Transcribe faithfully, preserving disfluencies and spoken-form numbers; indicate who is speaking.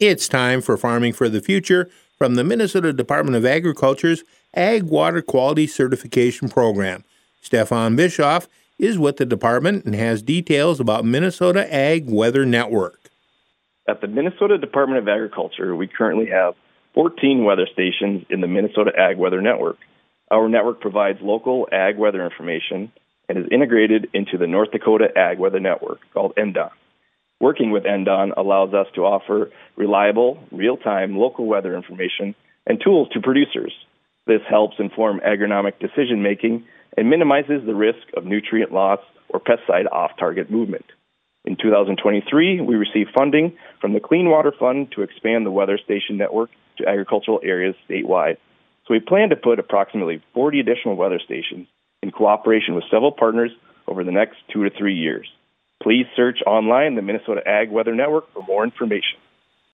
Speaker 1: It's time for Farming for the Future from the Minnesota Department of Agriculture's Ag Water Quality Certification Program. Stefan Bischoff is with the department and has details about Minnesota Ag Weather Network.
Speaker 2: At the Minnesota Department of Agriculture, we currently have fourteen weather stations in the Minnesota Ag Weather Network. Our network provides local ag weather information and is integrated into the North Dakota Ag Weather Network, called N D O N. Working with N D O N allows us to offer reliable, real-time local weather information and tools to producers. This helps inform agronomic decision-making and minimizes the risk of nutrient loss or pesticide off-target movement. In two thousand twenty-three, we received funding from the Clean Water Fund to expand the weather station network to agricultural areas statewide. So we plan to put approximately forty additional weather stations in cooperation with several partners over the next two to three years. Please search online the Minnesota Ag Weather Network for more information.